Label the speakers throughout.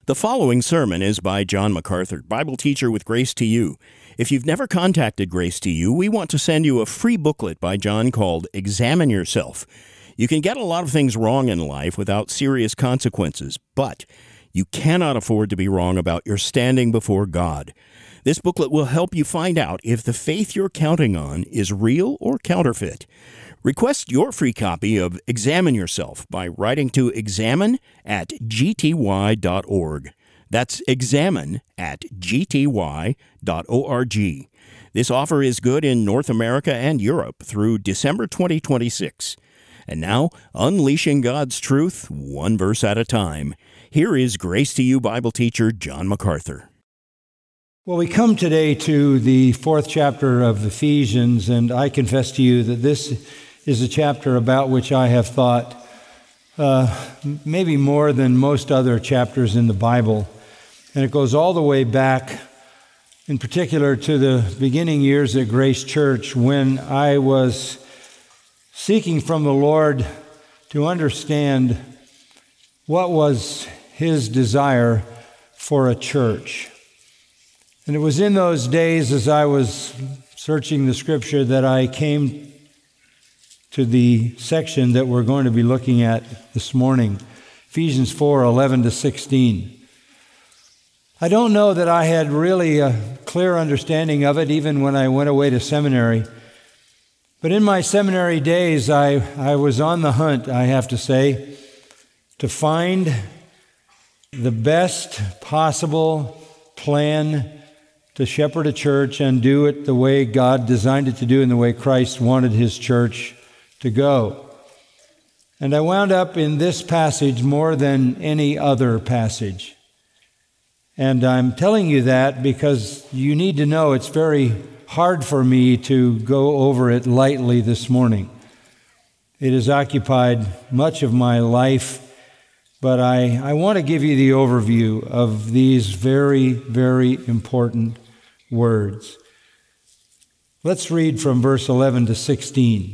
Speaker 1: The following sermon is by John MacArthur, Bible teacher with Grace to You. If you've never contacted Grace to You, we want to send you a free booklet by John called Examine Yourself. You can get a lot of things wrong in life without serious consequences, but you cannot afford to be wrong about your standing before God. This booklet will help you find out if the faith you're counting on is real or counterfeit. Request your free copy of Examine Yourself by writing to examine@gty.org. That's examine@gty.org. This offer is good in North America and Europe through December 2026. And now, unleashing God's truth, one verse at a time. Here is Grace to You Bible teacher John MacArthur.
Speaker 2: Well, we come today to the 4th chapter of Ephesians, and I confess to you that this is a chapter about which I have thought maybe more than most other chapters in the Bible. And it goes all the way back, in particular, to the beginning years at Grace Church when I was seeking from the Lord to understand what was His desire for a church. And it was in those days, as I was searching the Scripture, that I came to the section that we're going to be looking at this morning, Ephesians 4:11-16. I don't know that I had really a clear understanding of it even when I went away to seminary. But in my seminary days, I was on the hunt, I have to say, to find the best possible plan to shepherd a church and do it the way God designed it to do and the way Christ wanted His church to go. And I wound up in this passage more than any other passage. And I'm telling you that because you need to know it's very hard for me to go over it lightly this morning. It has occupied much of my life, but I want to give you the overview of these very, very important words. Let's read from verse 11 to 16.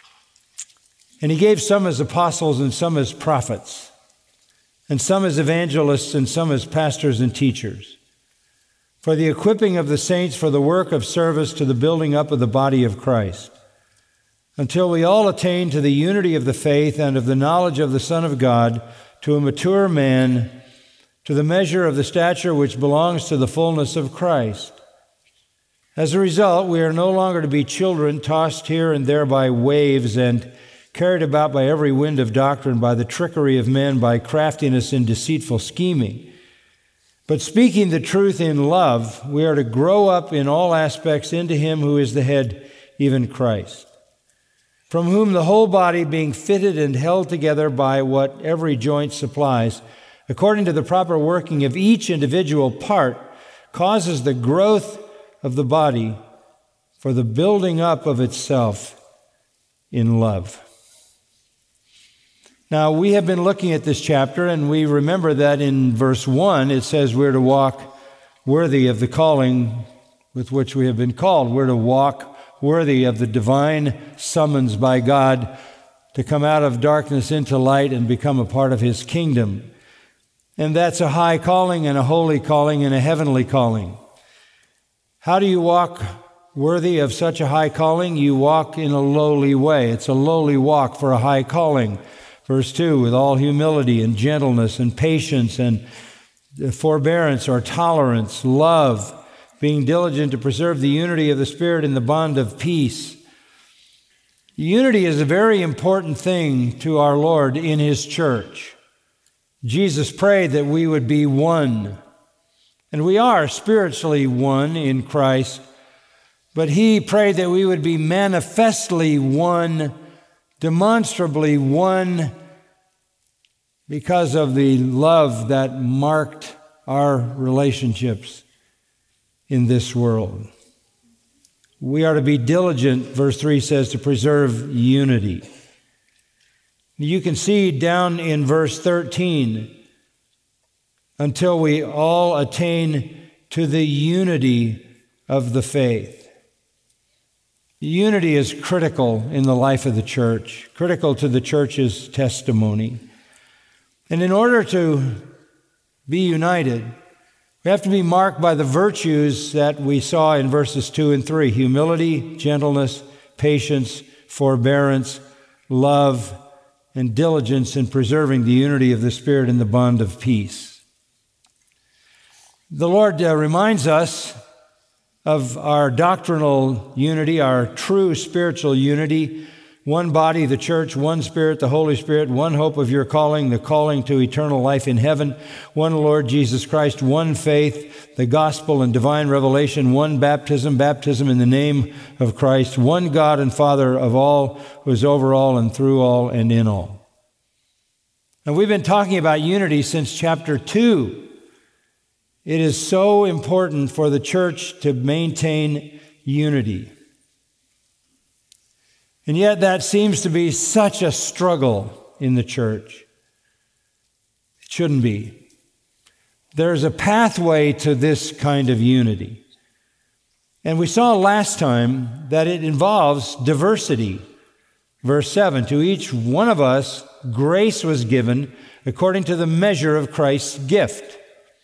Speaker 2: And He gave some as apostles and some as prophets, and some as evangelists and some as pastors and teachers, for the equipping of the saints for the work of service to the building up of the body of Christ, until we all attain to the unity of the faith and of the knowledge of the Son of God, to a mature man, to the measure of the stature which belongs to the fullness of Christ. As a result, we are no longer to be children tossed here and there by waves and carried about by every wind of doctrine, by the trickery of men, by craftiness and deceitful scheming. But speaking the truth in love, we are to grow up in all aspects into Him who is the head, even Christ, from whom the whole body, being fitted and held together by what every joint supplies, according to the proper working of each individual part, causes the growth of the body for the building up of itself in love. Now, we have been looking at this chapter, and we remember that in verse 1, it says we're to walk worthy of the calling with which we have been called. We're to walk worthy of the divine summons by God to come out of darkness into light and become a part of His kingdom. And that's a high calling and a holy calling and a heavenly calling. How do you walk worthy of such a high calling? You walk in a lowly way. It's a lowly walk for a high calling. Verse 2, with all humility and gentleness and patience and forbearance or tolerance, love, being diligent to preserve the unity of the Spirit in the bond of peace. Unity is a very important thing to our Lord in His church. Jesus prayed that we would be one. And we are spiritually one in Christ, but He prayed that we would be manifestly one, demonstrably one, because of the love that marked our relationships in this world. We are to be diligent, verse 3 says, to preserve unity. You can see down in verse 13, until we all attain to the unity of the faith. Unity is critical in the life of the church, critical to the church's testimony. And in order to be united. We have to be marked by the virtues that we saw in verses 2 and 3: humility, gentleness, patience, forbearance, love, and diligence in preserving the unity of the Spirit in the bond of peace. The Lord reminds us of our doctrinal unity, our true spiritual unity: one body, the church; one Spirit, the Holy Spirit; one hope of your calling, the calling to eternal life in heaven; one Lord Jesus Christ; one faith, the gospel and divine revelation; one baptism, baptism in the name of Christ; one God and Father of all, who is over all and through all and in all. And we've been talking about unity since chapter 2. It is so important for the church to maintain unity. And yet that seems to be such a struggle in the church. It shouldn't be. There's a pathway to this kind of unity. And we saw last time that it involves diversity. Verse 7, to each one of us grace was given according to the measure of Christ's gift.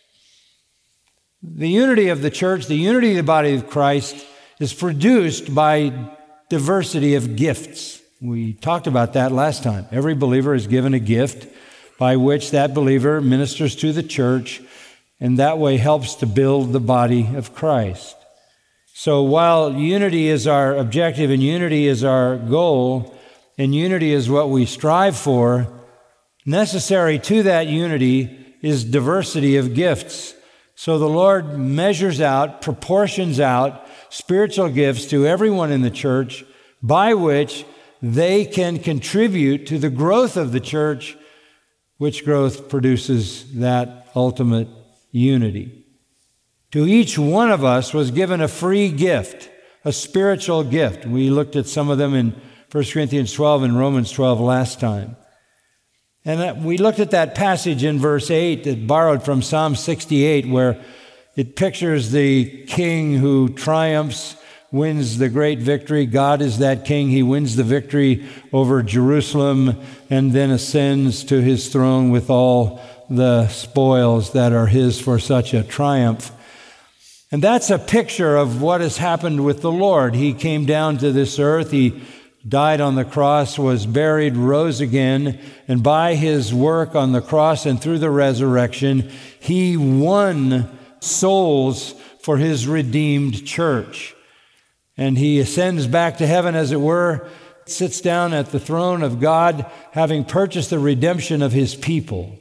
Speaker 2: The unity of the church, the unity of the body of Christ, is produced by diversity of gifts. We talked about that last time. Every believer is given a gift by which that believer ministers to the church, and that way helps to build the body of Christ. So while unity is our objective and unity is our goal, and unity is what we strive for, necessary to that unity is diversity of gifts. So the Lord measures out, proportions out spiritual gifts to everyone in the church, by which they can contribute to the growth of the church, which growth produces that ultimate unity. To each one of us was given a free gift, a spiritual gift. We looked at some of them in 1 Corinthians 12 and Romans 12 last time. And we looked at that passage in verse 8 that borrowed from Psalm 68, where it pictures the king who triumphs, wins the great victory. God is that king. He wins the victory over Jerusalem and then ascends to his throne with all the spoils that are his for such a triumph. And that's a picture of what has happened with the Lord. He came down to this earth. He died on the cross, was buried, rose again, and by his work on the cross and through the resurrection, he won souls for his redeemed church. And he ascends back to heaven, as it were, sits down at the throne of God, having purchased the redemption of his people.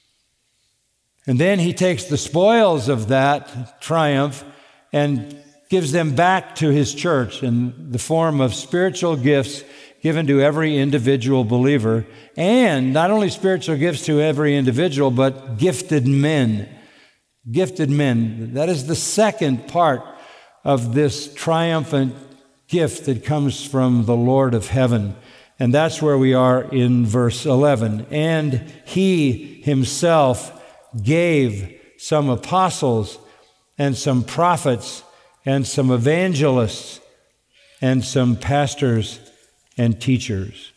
Speaker 2: And then he takes the spoils of that triumph and gives them back to his church in the form of spiritual gifts given to every individual believer. And not only spiritual gifts to every individual, but gifted men. Gifted men. That is the second part of this triumphant gift that comes from the Lord of heaven. And that's where we are in verse 11. And he himself gave some apostles and some prophets and some evangelists and some pastors and teachers.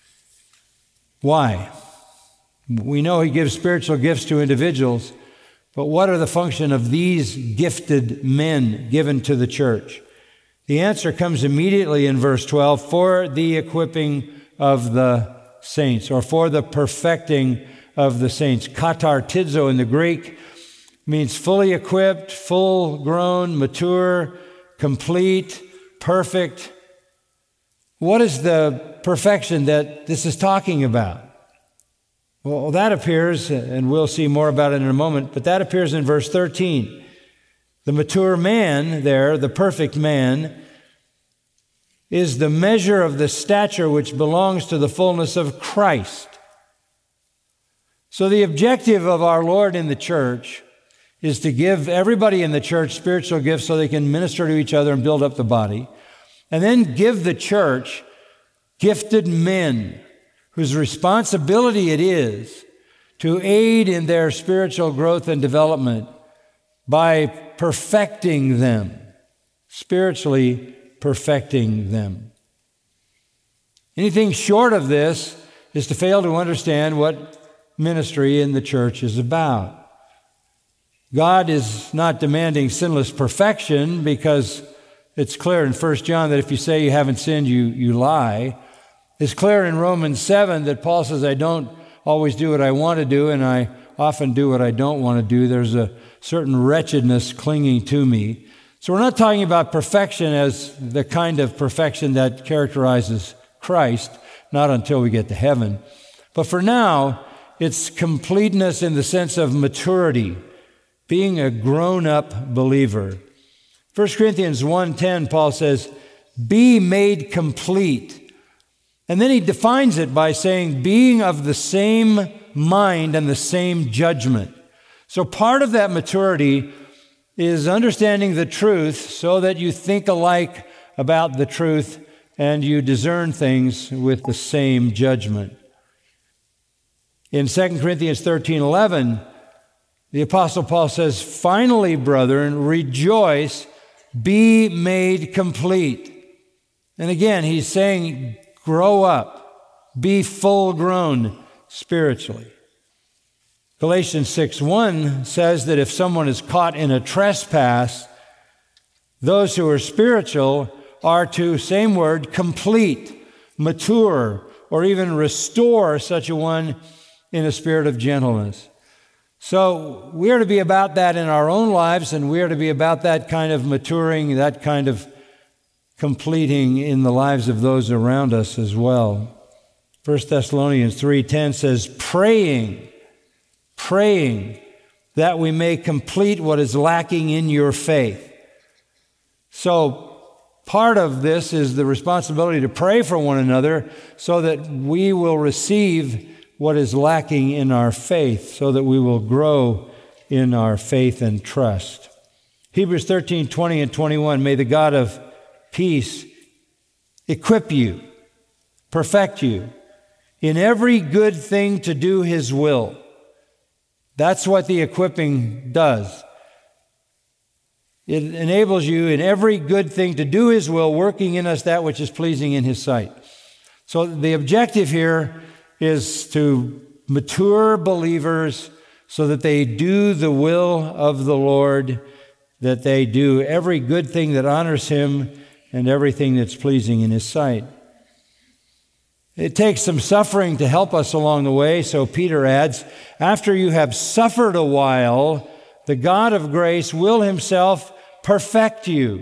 Speaker 2: Why? We know he gives spiritual gifts to individuals, but what are the function of these gifted men given to the church? The answer comes immediately in verse 12, for the equipping of the saints, or for the perfecting of the saints. Katartizo in the Greek means fully equipped, full grown, mature, complete, perfect. What is the perfection that this is talking about? Well, that appears, and we'll see more about it in a moment, but that appears in verse 13. The mature man there, the perfect man, is the measure of the stature which belongs to the fullness of Christ. So the objective of our Lord in the church is to give everybody in the church spiritual gifts so they can minister to each other and build up the body, and then give the church gifted men whose responsibility it is to aid in their spiritual growth and development by perfecting them, spiritually perfecting them. Anything short of this is to fail to understand what ministry in the church is about. God is not demanding sinless perfection, because it's clear in 1 John that if you say you haven't sinned, you lie. It's clear in Romans 7 that Paul says, I don't always do what I want to do, and I often do what I don't want to do. There's a certain wretchedness clinging to me. So we're not talking about perfection as the kind of perfection that characterizes Christ, not until we get to heaven. But for now, it's completeness in the sense of maturity, being a grown-up believer. 1 Corinthians 1:10, Paul says, be made complete. And then he defines it by saying, being of the same mind and the same judgment. So part of that maturity is understanding the truth so that you think alike about the truth and you discern things with the same judgment. In 2 Corinthians 13:11, the Apostle Paul says, finally, brethren, rejoice, be made complete. And again, he's saying, grow up, be full grown spiritually. Galatians 6:1 says that if someone is caught in a trespass, those who are spiritual are to, same word, complete, mature, or even restore such a one in a spirit of gentleness. So we are to be about that in our own lives, and we are to be about that kind of maturing, that kind of completing in the lives of those around us as well. 1 Thessalonians 3:10 says, praying that we may complete what is lacking in your faith. So part of this is the responsibility to pray for one another so that we will receive what is lacking in our faith, so that we will grow in our faith and trust. Hebrews 13:20 and 21, may the God of peace equip you, perfect you in every good thing to do his will. That's what the equipping does. It enables you in every good thing to do his will, working in us that which is pleasing in his sight. So the objective here is to mature believers so that they do the will of the Lord, that they do every good thing that honors him and everything that's pleasing in his sight. It takes some suffering to help us along the way, so Peter adds, after you have suffered a while, the God of grace will himself perfect you.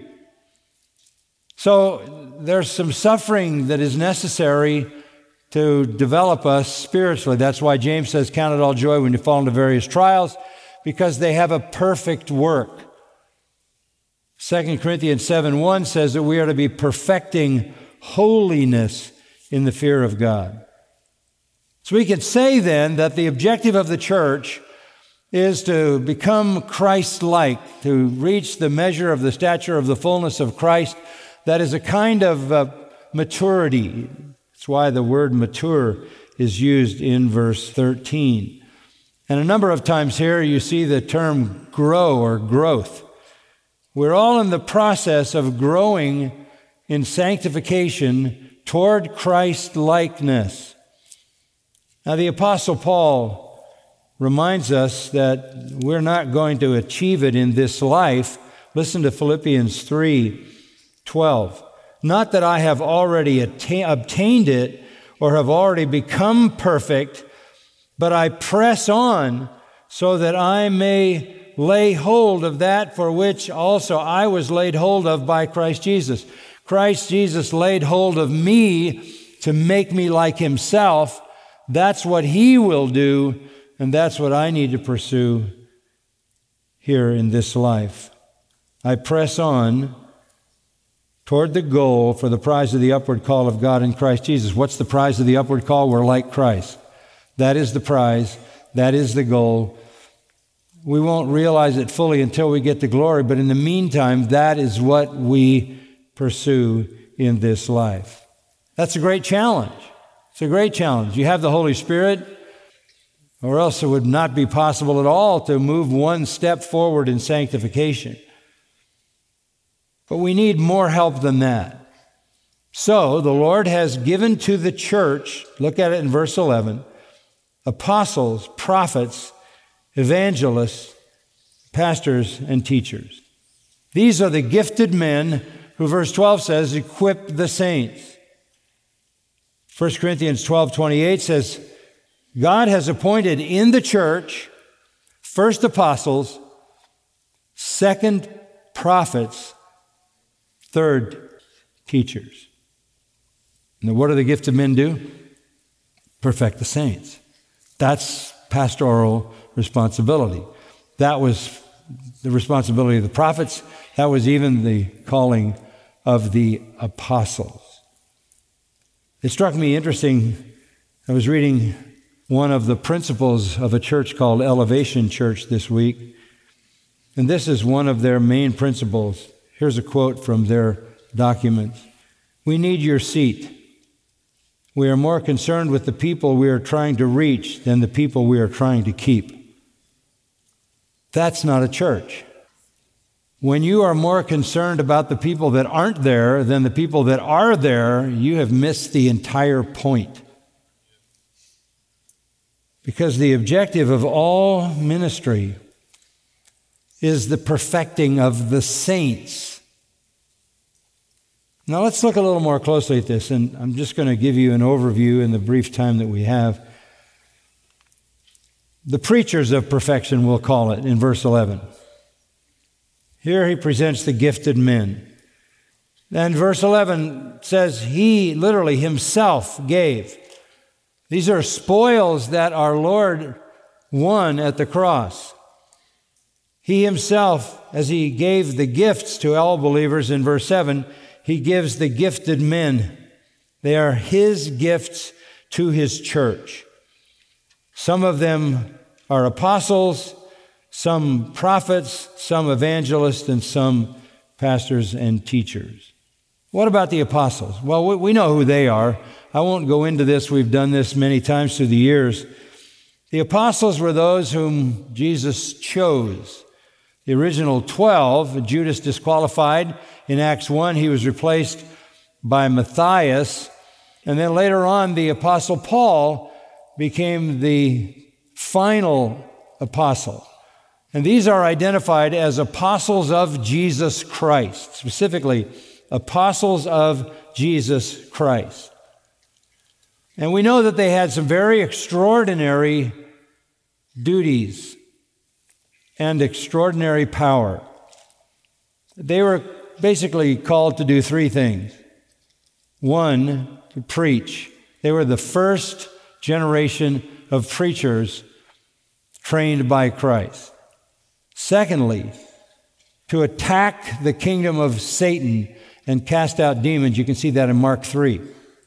Speaker 2: So there's some suffering that is necessary to develop us spiritually. That's why James says, count it all joy when you fall into various trials, because they have a perfect work. 2 Corinthians 7:1 says that we are to be perfecting holiness in the fear of God. So we can say then that the objective of the church is to become Christ-like, to reach the measure of the stature of the fullness of Christ. That is a kind of maturity. That's why the word mature is used in verse 13. And a number of times here you see the term grow or growth. We're all in the process of growing in sanctification toward Christ-likeness. Now the Apostle Paul reminds us that we're not going to achieve it in this life. Listen to Philippians 3:12. Not that I have already obtained it or have already become perfect, but I press on so that I may lay hold of that for which also I was laid hold of by Christ Jesus. Christ Jesus laid hold of me to make me like himself. That's what he will do, and that's what I need to pursue here in this life. I press on toward the goal for the prize of the upward call of God in Christ Jesus. What's the prize of the upward call? We're like Christ. That is the prize. That is the goal. We won't realize it fully until we get to glory, but in the meantime, that is what we pursue in this life. That's a great challenge. It's a great challenge. You have the Holy Spirit, or else it would not be possible at all to move one step forward in sanctification. But we need more help than that. So the Lord has given to the church, look at it in verse 11, apostles, prophets, evangelists, pastors and teachers. These are the gifted men who, verse 12 says, equip the saints. 1 Corinthians 12:28 says, God has appointed in the church first apostles, second prophets, third teachers. Now, what do the gifted men do? Perfect the saints. That's pastoral responsibility. That was the responsibility of the prophets. That was even the calling of the apostles. It struck me interesting. I was reading one of the principles of a church called Elevation Church this week, and this is one of their main principles. Here's a quote from their documents. We need your seat. We are more concerned with the people we are trying to reach than the people we are trying to keep. That's not a church. When you are more concerned about the people that aren't there than the people that are there, you have missed the entire point. Because the objective of all ministry is the perfecting of the saints. Now let's look a little more closely at this, and I'm just going to give you an overview in the brief time that we have. The preachers of perfection, we'll call it, in verse 11. Here he presents the gifted men. And verse 11 says he literally himself gave. These are spoils that our Lord won at the cross. He himself, as he gave the gifts to all believers in verse 7, he gives the gifted men. They are his gifts to his church. Some of them are apostles, some prophets, some evangelists, and some pastors and teachers. What about the apostles? Well, we know who they are. I won't go into this. We've done this many times through the years. The apostles were those whom Jesus chose. The original 12, Judas disqualified. In Acts 1, he was replaced by Matthias. And then later on, the apostle Paul became the final apostle. And these are identified as apostles of Jesus Christ, specifically apostles of Jesus Christ. And we know that they had some very extraordinary duties and extraordinary power. They were basically called to do three things. One, to preach. They were the first generation of preachers trained by Christ. Secondly, to attack the kingdom of Satan and cast out demons. You can see that in Mark 3.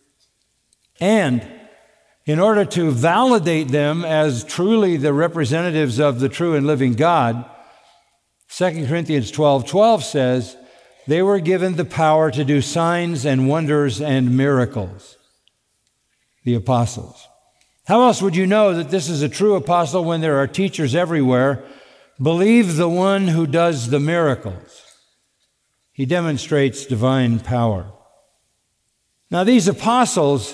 Speaker 2: And in order to validate them as truly the representatives of the true and living God, 2 Corinthians 12:12 says, they were given the power to do signs and wonders and miracles. The apostles. How else would you know that this is a true apostle when there are teachers everywhere? Believe the one who does the miracles. He demonstrates divine power. Now, these apostles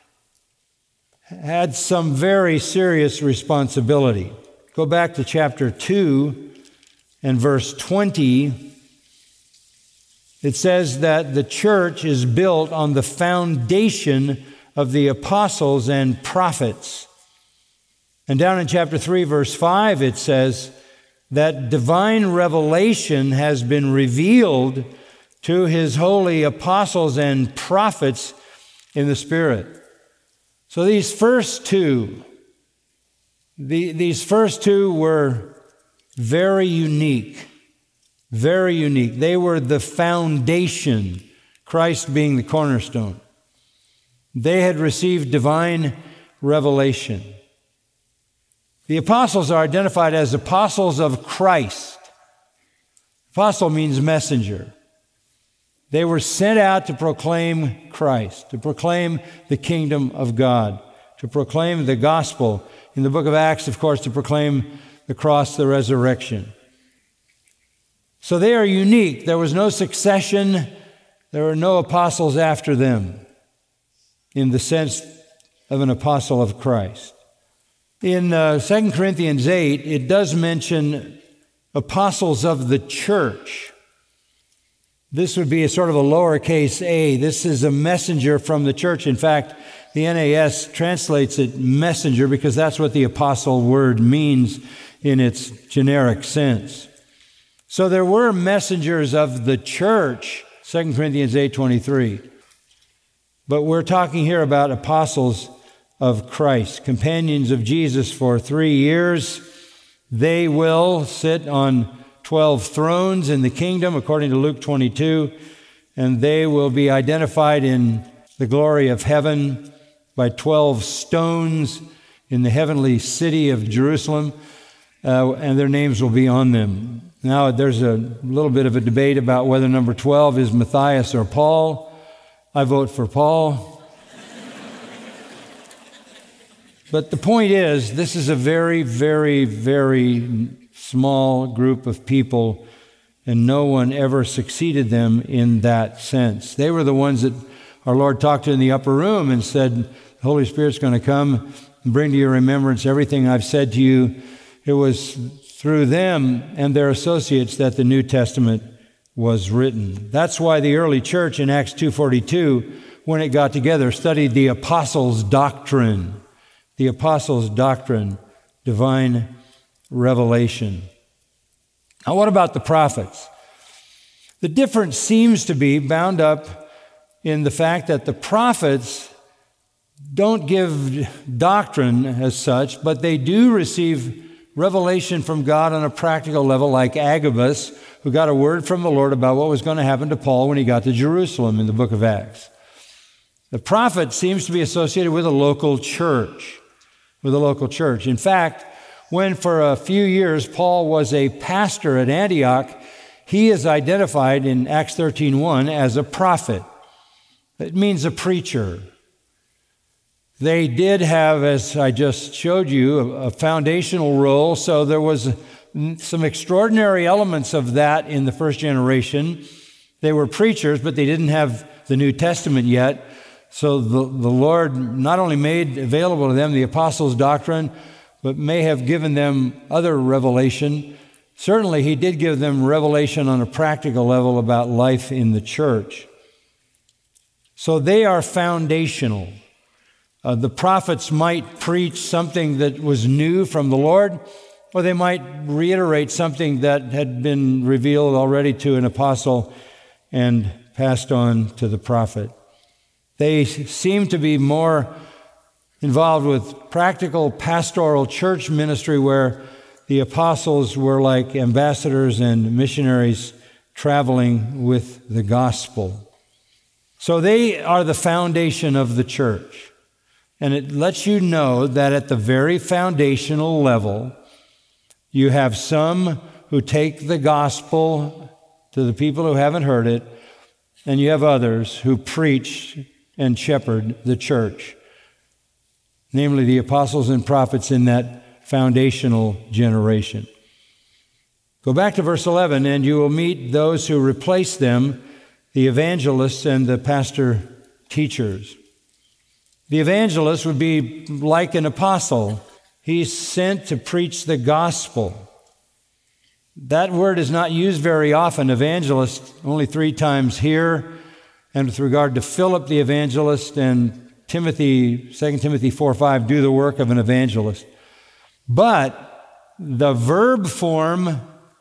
Speaker 2: had some very serious responsibility. Go back to chapter 2 and verse 20. It says that the church is built on the foundation of the apostles and prophets. And down in chapter 3, verse 5, it says that divine revelation has been revealed to his holy apostles and prophets in the Spirit. So these first two were very unique. Very unique. They were the foundation, Christ being the cornerstone. They had received divine revelation. The apostles are identified as apostles of Christ. Apostle means messenger. They were sent out to proclaim Christ, to proclaim the kingdom of God, to proclaim the gospel. In the book of Acts, of course, to proclaim the cross, the resurrection. So they are unique. There was no succession. There were no apostles after them in the sense of an apostle of Christ. In 2 Corinthians 8, it does mention apostles of the church. This would be a sort of a lowercase a. This is a messenger from the church. In fact, the NAS translates it messenger because that's what the apostle word means in its generic sense. So there were messengers of the church, 2 Corinthians 8:23. But we're talking here about apostles of Christ, companions of Jesus for 3 years. They will sit on 12 thrones in the kingdom, according to Luke 22, and they will be identified in the glory of heaven by 12 stones in the heavenly city of Jerusalem, and their names will be on them. Now, there's a little bit of a debate about whether number 12 is Matthias or Paul. I vote for Paul. But the point is, this is a very, very, very small group of people, and no one ever succeeded them in that sense. They were the ones that our Lord talked to in the upper room and said, the Holy Spirit's going to come and bring to your remembrance everything I've said to you. It was through them and their associates that the New Testament was written. That's why the early church in Acts 2:42, when it got together, studied the apostles' doctrine. The apostles' doctrine, divine revelation. Now, what about the prophets? The difference seems to be bound up in the fact that the prophets don't give doctrine as such, but they do receive revelation from God on a practical level, like Agabus, who got a word from the Lord about what was going to happen to Paul when he got to Jerusalem in the book of Acts. The prophet seems to be associated with a local church, In fact, when for a few years Paul was a pastor at Antioch, he is identified in Acts 13:1 as a prophet. It means a preacher. They did have, as I just showed you, a foundational role, so there was some extraordinary elements of that in the first generation. They were preachers, but they didn't have the New Testament yet. So the Lord not only made available to them the apostles' doctrine, but may have given them other revelation. Certainly, he did give them revelation on a practical level about life in the church. So they are foundational. The prophets might preach something that was new from the Lord, or they might reiterate something that had been revealed already to an apostle and passed on to the prophet. They seem to be more involved with practical pastoral church ministry, where the apostles were like ambassadors and missionaries traveling with the gospel. So they are the foundation of the church. And it lets you know that at the very foundational level, you have some who take the gospel to the people who haven't heard it, and you have others who preach and shepherd the church, namely the apostles and prophets in that foundational generation. Go back to verse 11, and you will meet those who replace them, the evangelists and the pastor teachers. The evangelist would be like an apostle. He's sent to preach the gospel. That word is not used very often, evangelist, only 3 times here. And with regard to Philip the evangelist and Timothy, 2 Timothy 4:5, do the work of an evangelist. But the verb form,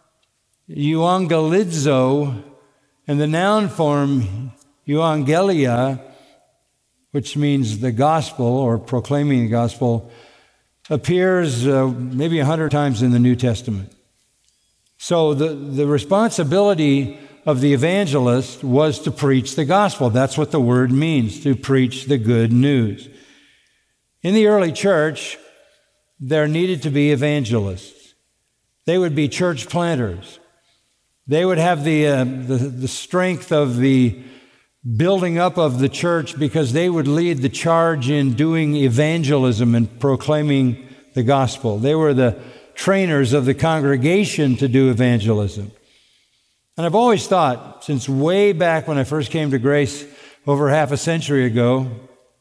Speaker 2: euangelizo, and the noun form, euangelia, which means the gospel or proclaiming the gospel, appears maybe 100 times in the New Testament. So the responsibility of the evangelist was to preach the gospel. That's what the word means, to preach the good news. In the early church, there needed to be evangelists. They would be church planters. They would have the strength of the building up of the church because they would lead the charge in doing evangelism and proclaiming the gospel. They were the trainers of the congregation to do evangelism. And I've always thought, since way back when I first came to Grace over half a century ago,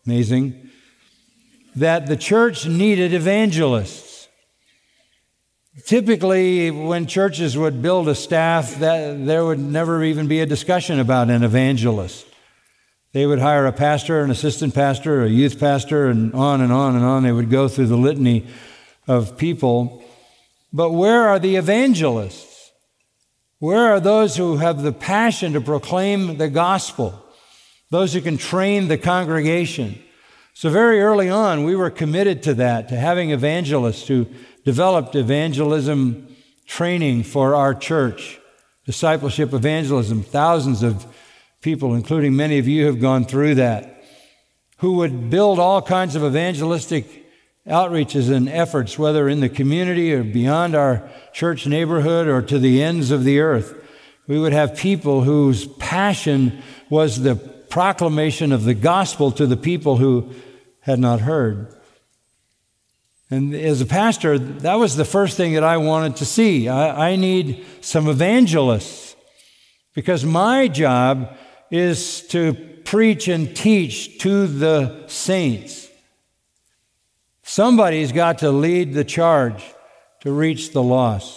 Speaker 2: amazing, that the church needed evangelists. Typically, when churches would build a staff, there would never even be a discussion about an evangelist. They would hire a pastor, an assistant pastor, a youth pastor, and on and on and on. They would go through the litany of people. But where are the evangelists? Where are those who have the passion to proclaim the gospel? Those who can train the congregation? So very early on, we were committed to that, to having evangelists who developed evangelism training for our church, discipleship evangelism. Thousands of people, including many of you, have gone through that, who would build all kinds of evangelistic outreaches and efforts, whether in the community or beyond our church neighborhood or to the ends of the earth. We would have people whose passion was the proclamation of the gospel to the people who had not heard. And as a pastor, that was the first thing that I wanted to see. I need some evangelists, because my job is to preach and teach to the saints. Somebody's got to lead the charge to reach the lost.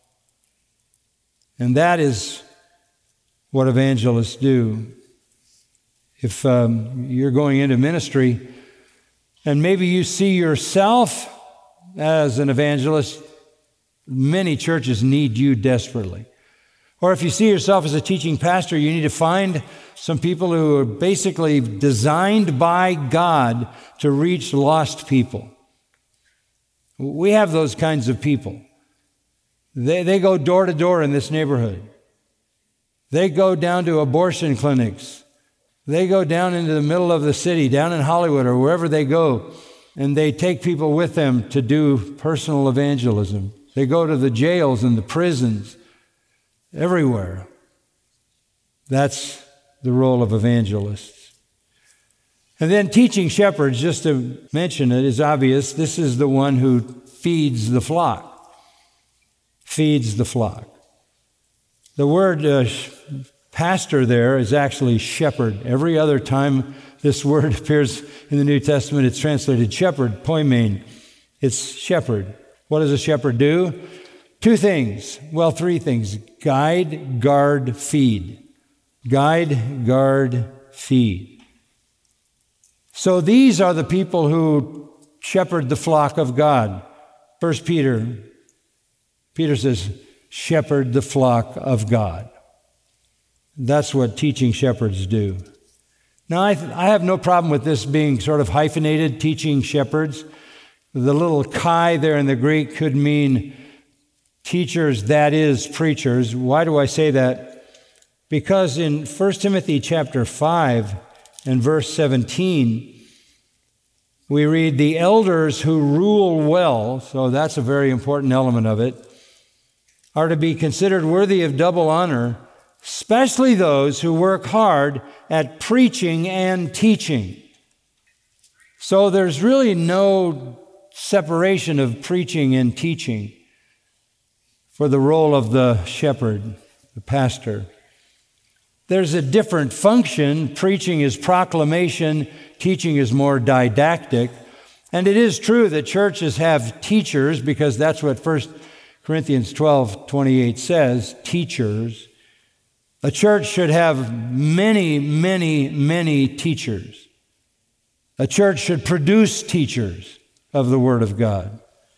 Speaker 2: And that is what evangelists do. If you're going into ministry and maybe you see yourself as an evangelist, many churches need you desperately. Or if you see yourself as a teaching pastor, you need to find some people who are basically designed by God to reach lost people. We have those kinds of people. They go door to door in this neighborhood. They go down to abortion clinics. They go down into the middle of the city, down in Hollywood or wherever they go, and they take people with them to do personal evangelism. They go to the jails and the prisons, everywhere. That's the role of evangelists. And then teaching shepherds, just to mention it, is obvious. This is the one who feeds the flock. Feeds the flock. The word pastor there is actually shepherd. Every other time this word appears in the New Testament, it's translated shepherd, poimen. It's shepherd. What does a shepherd do? Two things. Well, three things. Guide, guard, feed. Guide, guard, feed. So these are the people who shepherd the flock of God. 1 Peter says, shepherd the flock of God. That's what teaching shepherds do. Now, I have no problem with this being sort of hyphenated, teaching shepherds. The little chi there in the Greek could mean teachers, that is, preachers. Why do I say that? Because in 1 Timothy chapter 5 and verse 17, we read, the elders who rule well, so that's a very important element of it, are to be considered worthy of double honor, especially those who work hard at preaching and teaching. So there's really no separation of preaching and teaching for the role of the shepherd, the pastor. There's a different function. Preaching is proclamation, teaching is more didactic. And it is true that churches have teachers, because that's what 1 Corinthians 12:28 says, teachers. A church should have many, many, many teachers. A church should produce teachers of the Word of God.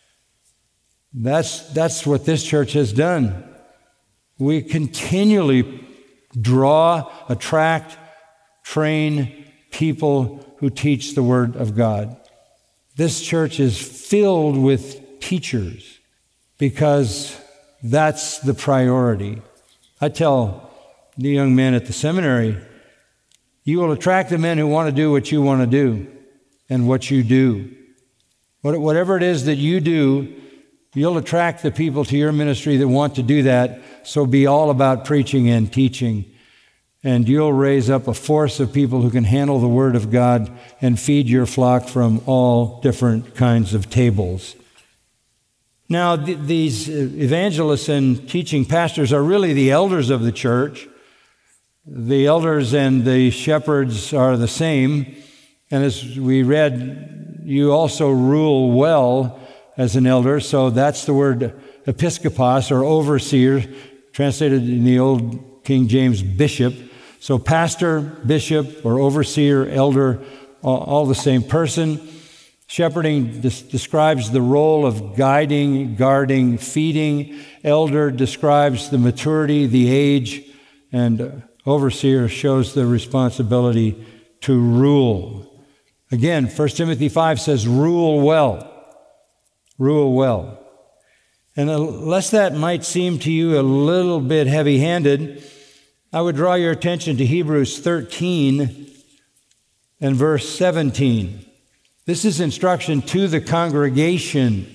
Speaker 2: That's what this church has done. We continually draw, attract, train people who teach the Word of God. This church is filled with teachers because that's the priority. I tell the young men at the seminary, you will attract the men who want to do what you want to do and what you do. Whatever it is that you do, you'll attract the people to your ministry that want to do that. So be all about preaching and teaching. And you'll raise up a force of people who can handle the Word of God and feed your flock from all different kinds of tables. Now, these evangelists and teaching pastors are really the elders of the church. The elders and the shepherds are the same. And as we read, you also rule well as an elder. So that's the word episkopos, or overseer, translated in the Old King James, bishop. So pastor, bishop, or overseer, elder, all the same person. Shepherding describes the role of guiding, guarding, feeding. Elder describes the maturity, the age, and overseer shows the responsibility to rule. Again, 1 Timothy 5 says, rule well. Rule well. And unless that might seem to you a little bit heavy-handed, I would draw your attention to Hebrews 13 and verse 17. This is instruction to the congregation.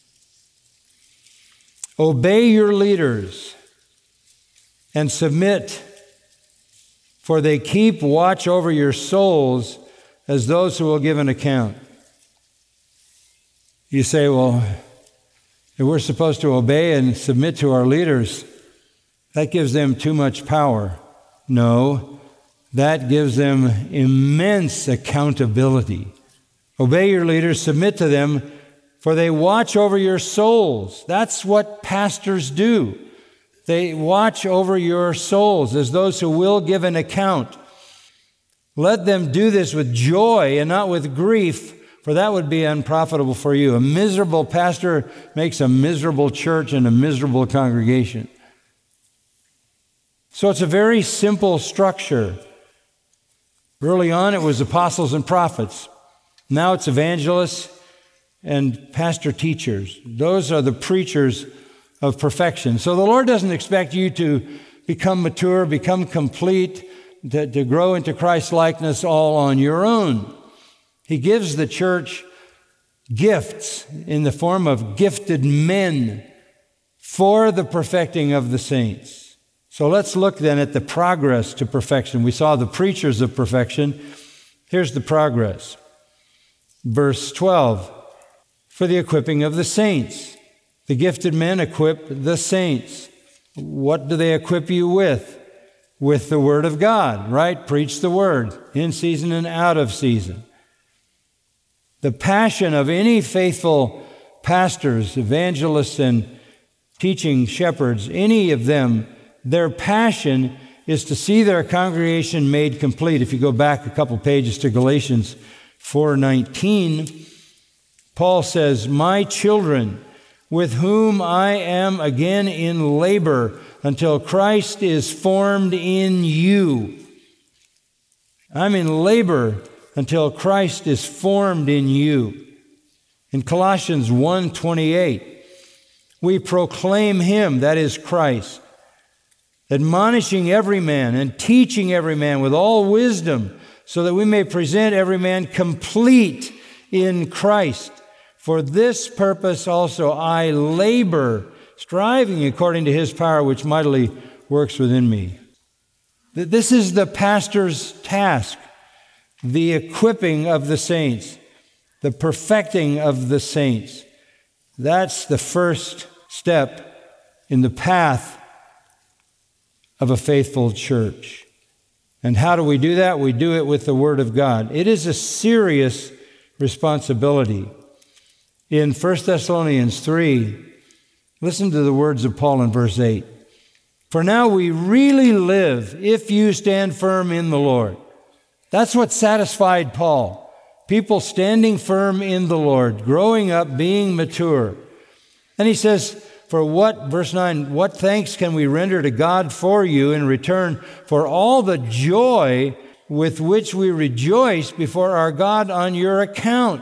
Speaker 2: Obey your leaders and submit, for they keep watch over your souls as those who will give an account. You say, well, if we're supposed to obey and submit to our leaders, that gives them too much power. No, that gives them immense accountability. Obey your leaders, submit to them, for they watch over your souls. That's what pastors do. They watch over your souls as those who will give an account. Let them do this with joy and not with grief, for that would be unprofitable for you. A miserable pastor makes a miserable church and a miserable congregation. So it's a very simple structure. Early on, it was apostles and prophets. Now it's evangelists and pastor teachers. Those are the preachers of perfection. So the Lord doesn't expect you to become mature, become complete, to grow into Christ's likeness all on your own. He gives the church gifts in the form of gifted men for the perfecting of the saints. So let's look then at the progress to perfection. We saw the preachers of perfection. Here's the progress. Verse 12, for the equipping of the saints. The gifted men equip the saints. What do they equip you with? With the Word of God, right? Preach the Word, in season and out of season. The passion of any faithful pastors, evangelists, and teaching shepherds, any of them, their passion is to see their congregation made complete. If you go back a couple pages to Galatians 4:19, Paul says, my children, with whom I am again in labor until Christ is formed in you. I'm in labor until Christ is formed in you. In Colossians 1:28, we proclaim him, that is Christ, admonishing every man and teaching every man with all wisdom, so that we may present every man complete in Christ. For this purpose also I labor, striving according to his power which mightily works within me. This is the pastor's task, the equipping of the saints, the perfecting of the saints. That's the first step in the path of a faithful church. And how do we do that? We do it with the Word of God. It is a serious responsibility. In 1 Thessalonians 3, listen to the words of Paul in verse 8. For now we really live if you stand firm in the Lord. That's what satisfied Paul. People standing firm in the Lord, growing up, being mature. And he says, for what, verse 9, what thanks can we render to God for you in return for all the joy with which we rejoice before our God on your account?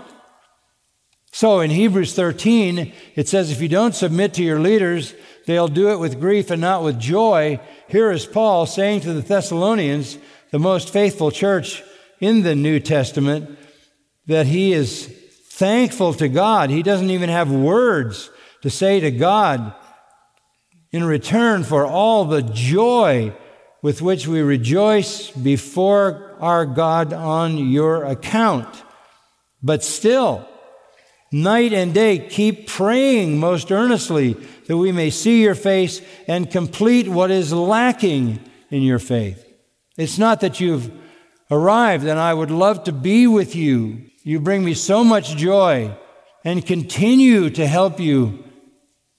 Speaker 2: So in Hebrews 13, it says, if you don't submit to your leaders, they'll do it with grief and not with joy. Here is Paul saying to the Thessalonians, the most faithful church in the New Testament, that he is thankful to God. He doesn't even have words to say to God in return for all the joy with which we rejoice before our God on your account. But still, night and day, keep praying most earnestly that we may see your face and complete what is lacking in your faith. It's not that you've arrived and I would love to be with you. You bring me so much joy and continue to help you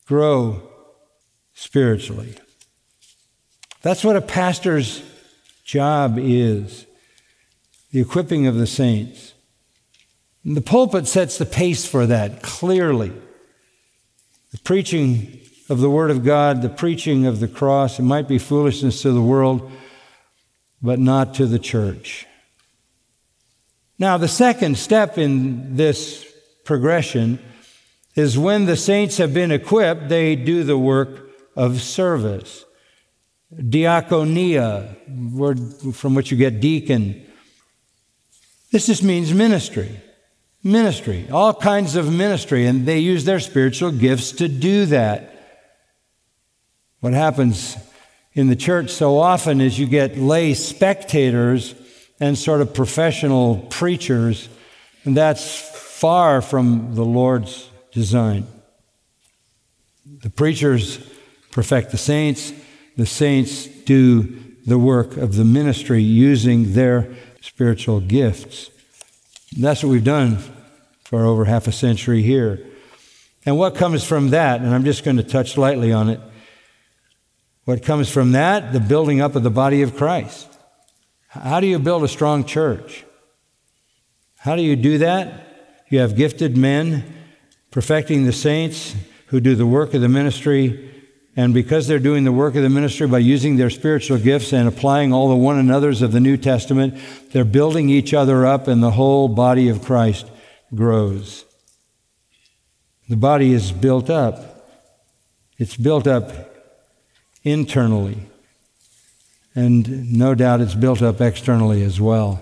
Speaker 2: grow spiritually. That's what a pastor's job is, the equipping of the saints. And the pulpit sets the pace for that clearly. The preaching of the Word of God, the preaching of the cross, it might be foolishness to the world, but not to the church. Now, the second step in this progression is when the saints have been equipped, they do the work of service. Diakonia, word from which you get deacon. This just means ministry. Ministry, all kinds of ministry, and they use their spiritual gifts to do that. What happens in the church so often is you get lay spectators and sort of professional preachers, and that's far from the Lord's design. The preachers perfect the saints do the work of the ministry using their spiritual gifts. And that's what we've done for over half a century here. And what comes from that, and I'm just going to touch lightly on it, what comes from that? The building up of the body of Christ. How do you build a strong church? How do you do that? You have gifted men perfecting the saints who do the work of the ministry, and because they're doing the work of the ministry by using their spiritual gifts and applying all the one another's of the New Testament, they're building each other up, and the whole body of Christ grows. The body is built up. It's built up internally. And no doubt it's built up externally as well.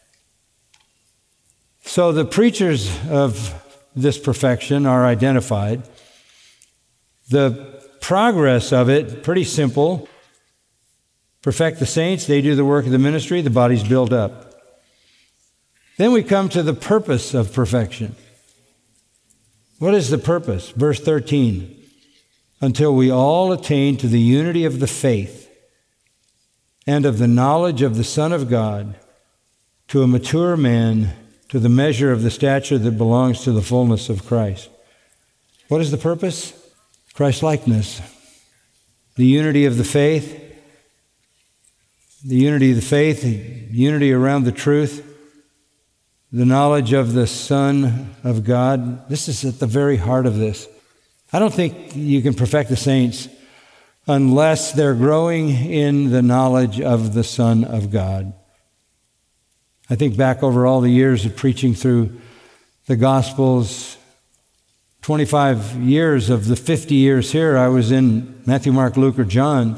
Speaker 2: So the preachers of this perfection are identified. The progress of it, pretty simple. Perfect the saints, they do the work of the ministry, the body's built up. Then we come to the purpose of perfection. What is the purpose? Verse 13. Until we all attain to the unity of the faith and of the knowledge of the Son of God, to a mature man, to the measure of the stature that belongs to the fullness of Christ. What is the purpose? Christ-likeness. The unity of the faith, the unity around the truth, the knowledge of the Son of God. This is at the very heart of this. I don't think you can perfect the saints unless they're growing in the knowledge of the Son of God. I think back over all the years of preaching through the Gospels, 25 years of the 50 years here, I was in Matthew, Mark, Luke, or John.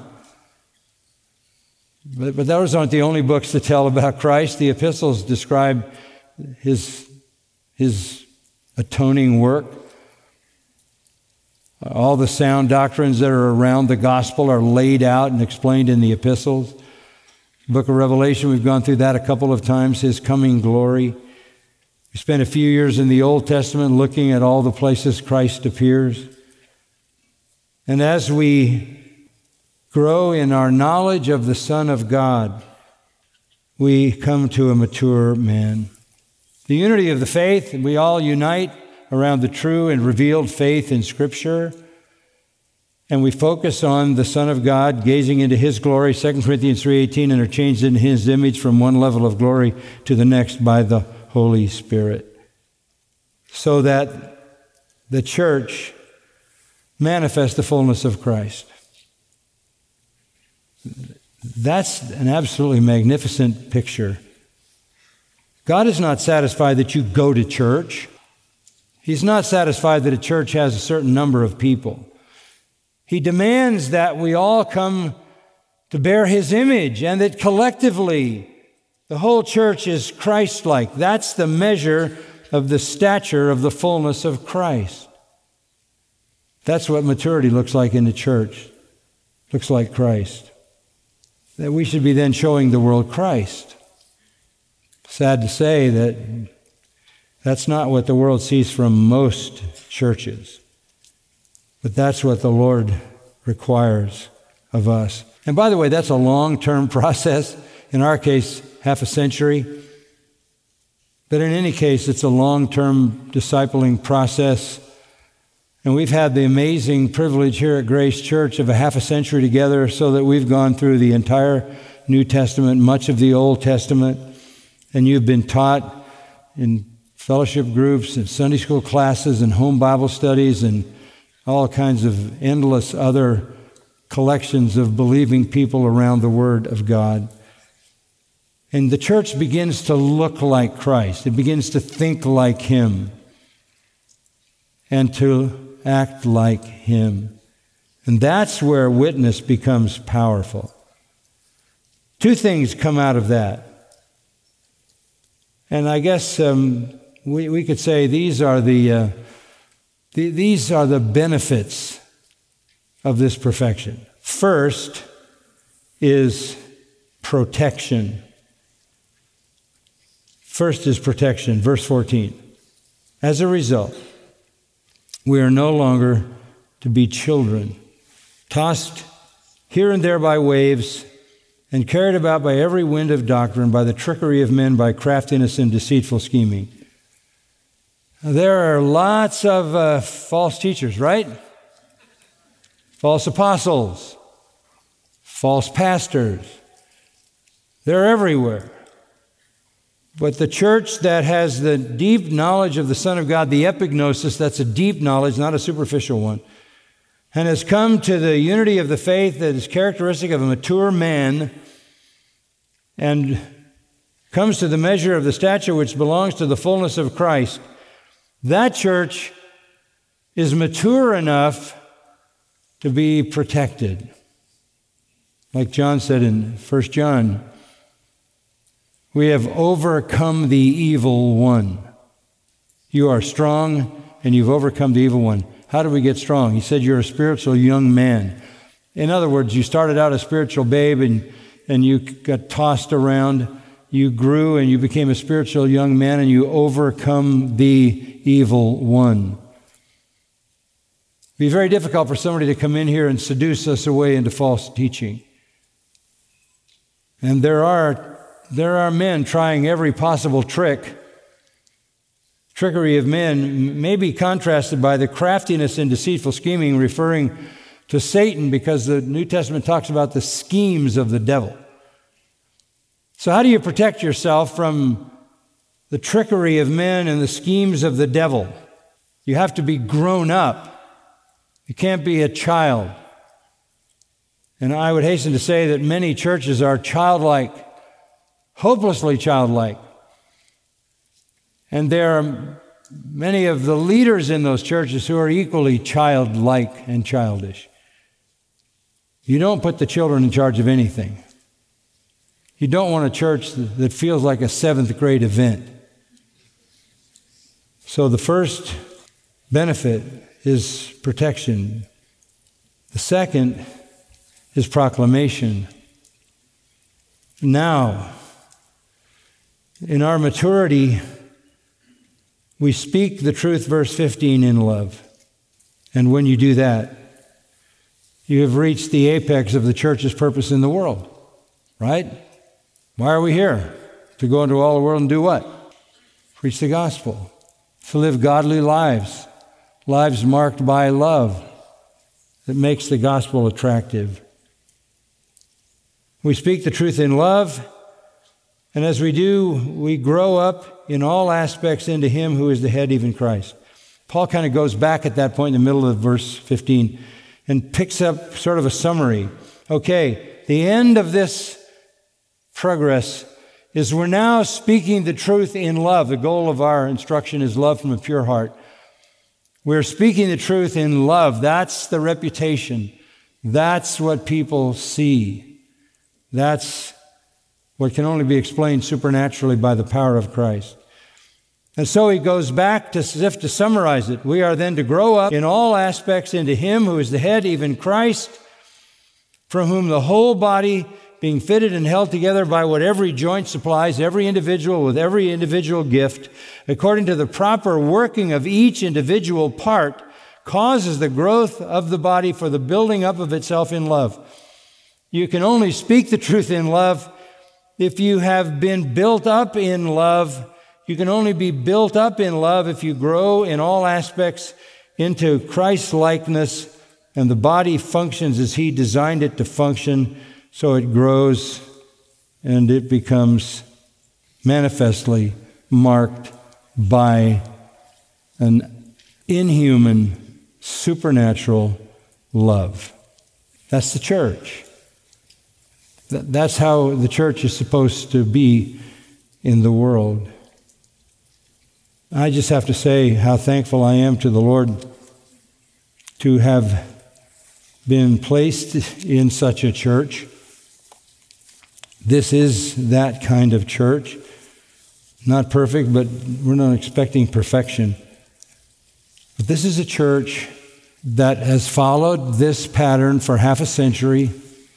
Speaker 2: But those aren't the only books that tell about Christ. The epistles describe his atoning work. All the sound doctrines that are around the gospel are laid out and explained in the epistles. The book of Revelation, we've gone through that a couple of times, his coming glory. We spent a few years in the Old Testament looking at all the places Christ appears. And as we grow in our knowledge of the Son of God, we come to a mature man. The unity of the faith, we all unite around the true and revealed faith in Scripture. And we focus on the Son of God, gazing into His glory, 2 Corinthians 3:18, and are changed in His image from one level of glory to the next by the Holy Spirit. So that the church manifests the fullness of Christ. That's an absolutely magnificent picture. God is not satisfied that you go to church. He's not satisfied that a church has a certain number of people. He demands that we all come to bear His image and that collectively the whole church is Christ-like. That's the measure of the stature of the fullness of Christ. That's what maturity looks like in the church. Looks like Christ. That we should be then showing the world Christ. Sad to say that that's not what the world sees from most churches. But that's what the Lord requires of us. And by the way, that's a long-term process. In our case, half a century. But in any case, it's a long-term discipling process. And we've had the amazing privilege here at Grace Church of a half a century together, so that we've gone through the entire New Testament, much of the Old Testament, and you've been taught in fellowship groups and Sunday school classes and home Bible studies and all kinds of endless other collections of believing people around the Word of God. And the church begins to look like Christ. It begins to think like Him and to act like Him. And that's where witness becomes powerful. Two things come out of that. And I guess we could say these are the benefits of this perfection. First is protection. First is protection. Verse 14. As a result, we are no longer to be children, tossed here and there by waves, and carried about by every wind of doctrine, by the trickery of men, by craftiness and deceitful scheming. There are lots of false teachers, right? False apostles, false pastors. They're everywhere. But the church that has the deep knowledge of the Son of God, the epignosis, that's a deep knowledge, not a superficial one, and has come to the unity of the faith that is characteristic of a mature man, and comes to the measure of the stature which belongs to the fullness of Christ, that church is mature enough to be protected. Like John said in 1 John, we have overcome the evil one. You are strong and you've overcome the evil one. How do we get strong? He said you're a spiritual young man. In other words, you started out a spiritual babe and you got tossed around. You grew and you became a spiritual young man and you overcome the evil one. It'd be very difficult for somebody to come in here and seduce us away into false teaching. And there are men trying every possible trick. Trickery of men may be contrasted by the craftiness and deceitful scheming, referring to Satan, because the New Testament talks about the schemes of the devil. So how do you protect yourself from the trickery of men and the schemes of the devil? You have to be grown up. You can't be a child. And I would hasten to say that many churches are childlike, hopelessly childlike. And there are many of the leaders in those churches who are equally childlike and childish. You don't put the children in charge of anything. You don't want a church that feels like a seventh grade event. So the first benefit is protection. The second is proclamation. Now, in our maturity, we speak the truth, verse 15, in love. And when you do that, you have reached the apex of the church's purpose in the world, right? Why are we here? To go into all the world and do what? Preach the gospel. To live godly lives, lives marked by love that makes the gospel attractive. We speak the truth in love, and as we do, we grow up in all aspects into Him who is the head, even Christ. Paul kind of goes back at that point in the middle of verse 15 and picks up sort of a summary. Okay, the end of this progress is we're now speaking the truth in love. The goal of our instruction is love from a pure heart. We're speaking the truth in love. That's the reputation. That's what people see. That's what can only be explained supernaturally by the power of Christ. And so he goes back to, as if to summarize it. We are then to grow up in all aspects into Him who is the head, even Christ, from whom the whole body, being fitted and held together by what every joint supplies, every individual with every individual gift, according to the proper working of each individual part, causes the growth of the body for the building up of itself in love. You can only speak the truth in love if you have been built up in love. You can only be built up in love if you grow in all aspects into Christ-likeness, and the body functions as He designed it to function, so it grows and it becomes manifestly marked by an inhuman, supernatural love. That's the church. That's how the church is supposed to be in the world. I just have to say how thankful I am to the Lord to have been placed in such a church. This is that kind of church. Not perfect, but we're not expecting perfection. But this is a church that has followed this pattern for half a century,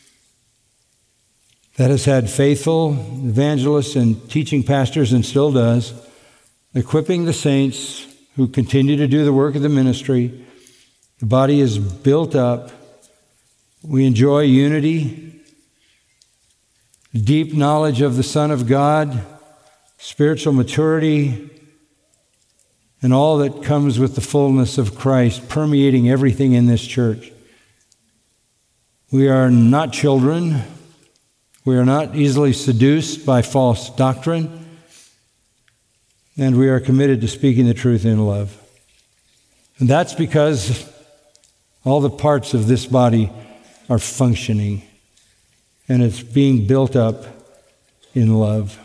Speaker 2: that has had faithful evangelists and teaching pastors and still does, equipping the saints who continue to do the work of the ministry. The body is built up. We enjoy unity, deep knowledge of the Son of God, spiritual maturity, and all that comes with the fullness of Christ permeating everything in this church. We are not children. We are not easily seduced by false doctrine. And we are committed to speaking the truth in love. And that's because all the parts of this body are functioning, and it's being built up in love.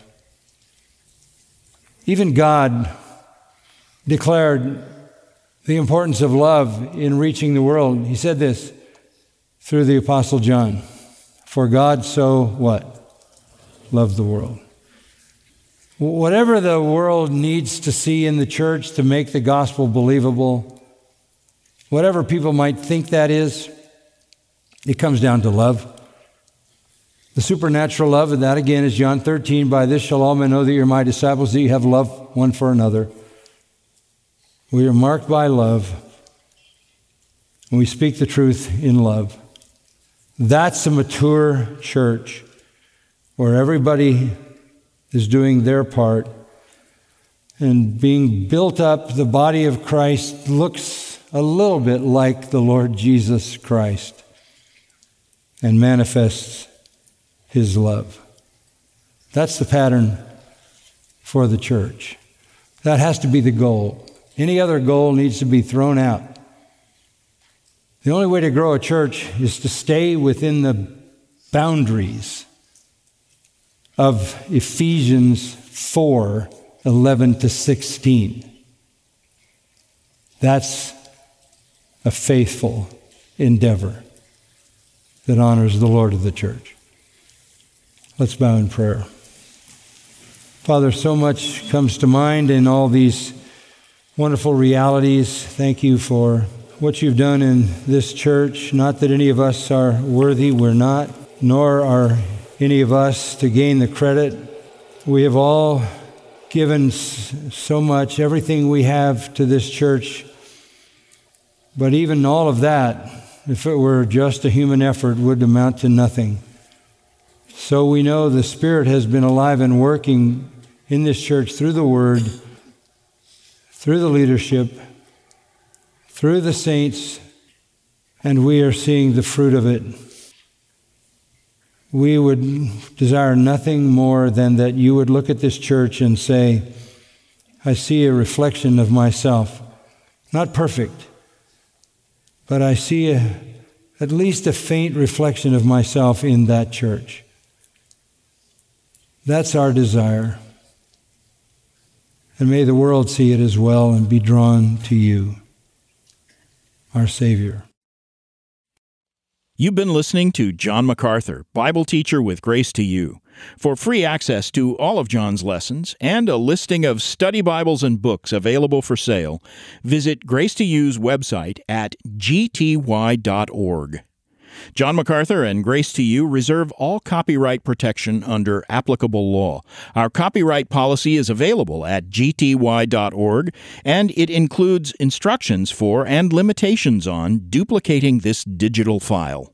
Speaker 2: Even God declared the importance of love in reaching the world. He said this through the Apostle John. For God so, what? Loved the world. Whatever the world needs to see in the church to make the gospel believable, whatever people might think that is, it comes down to love. The supernatural love of that, again, is John 13. By this shall all men know that you're my disciples, that you have love one for another. We are marked by love, and we speak the truth in love. That's a mature church where everybody is doing their part, and being built up, the body of Christ looks a little bit like the Lord Jesus Christ and manifests His love. That's the pattern for the church. That has to be the goal. Any other goal needs to be thrown out. The only way to grow a church is to stay within the boundaries of Ephesians 4:11-16. That's a faithful endeavor that honors the Lord of the church. Let's bow in prayer. Father, so much comes to mind in all these wonderful realities. Thank you for what you've done in this church. Not that any of us are worthy, we're not, nor are any of us to gain the credit. We have all given so much, everything we have to this church. But even all of that, if it were just a human effort, would amount to nothing. So we know the Spirit has been alive and working in this church through the Word, through the leadership, through the saints, and we are seeing the fruit of it. We would desire nothing more than that you would look at this church and say, I see a reflection of myself. Not perfect, but I see at least a faint reflection of myself in that church. That's our desire. And may the world see it as well and be drawn to you, our Savior.
Speaker 1: You've been listening to John MacArthur, Bible teacher with Grace to You. For free access to all of John's lessons and a listing of study Bibles and books available for sale, visit Grace to You's website at gty.org. John MacArthur and Grace to You reserve all copyright protection under applicable law. Our copyright policy is available at gty.org, and it includes instructions for and limitations on duplicating this digital file.